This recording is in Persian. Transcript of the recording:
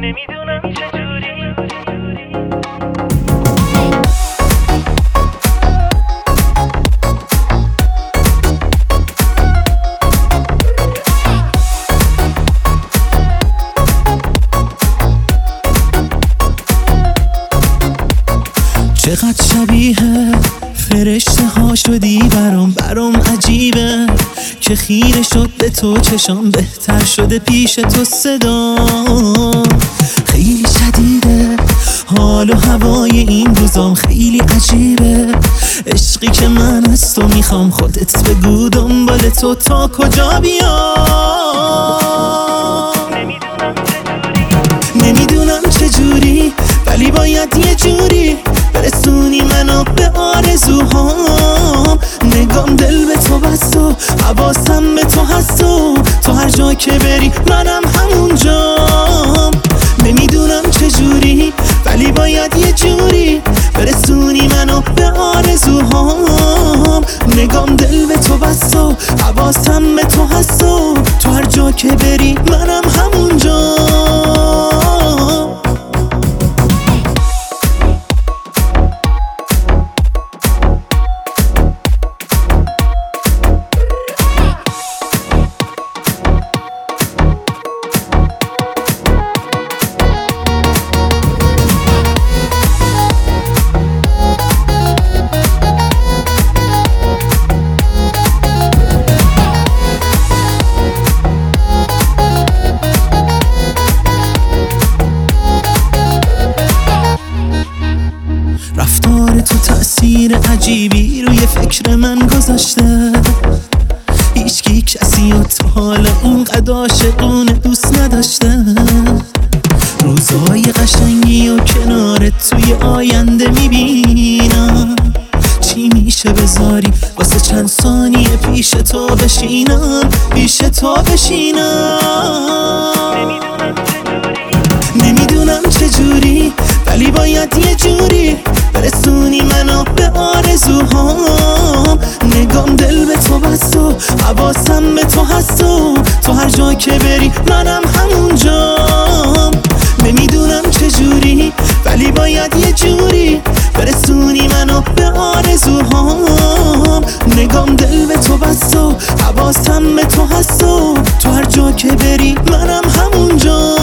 نمیدونم چجوری. چقدر شبیه فرشته ها شدی برام عجیبه که خیره شد به تو چشام، بهتر شده پیش تو صدا. خیلی شدیده حال و هوای این روزام، خیلی عجیبه عشقی که من از تو میخوام. خودت بگو دنبال تو تا کجا بیام. نمیدونم چجوری ولی باید یه جوری برسونی منو به آرزوهام. نگام دل به تو بست و حواسم به تو هست و تو هر جا که بری منم همونجام. نمیدونم چجوری ولی باید یه جوری برسونی منو به آرزوهام. نگام دل به تو بست و حواسم به تو هست و تو هر جا که بری منم همونجام. رفتار تو تأثیر عجیبی روی فکر من گذاشته. هیچکی کسی و تو حالا اینقدر عاشقونه دوست نداشته. روزای قشنگی و کنارت توی آینده میبینم. چی میشه بذاری واسه چند ثانیه پیش تو بشینم، پیش تو بشینم. نمیدونم چجوری ولی باید یه جوری برسونی منو به آرزوهام. نگام دل به تو بست و حواسم به تو هست و تو هر جا که بری منم همونجام. نمیدونم چجوری ولی باید یه جوری برسونی منو به آرزوهام. نگام دل به تو بست و حواسم به تو هست و تو هر جا که بری منم همونجام.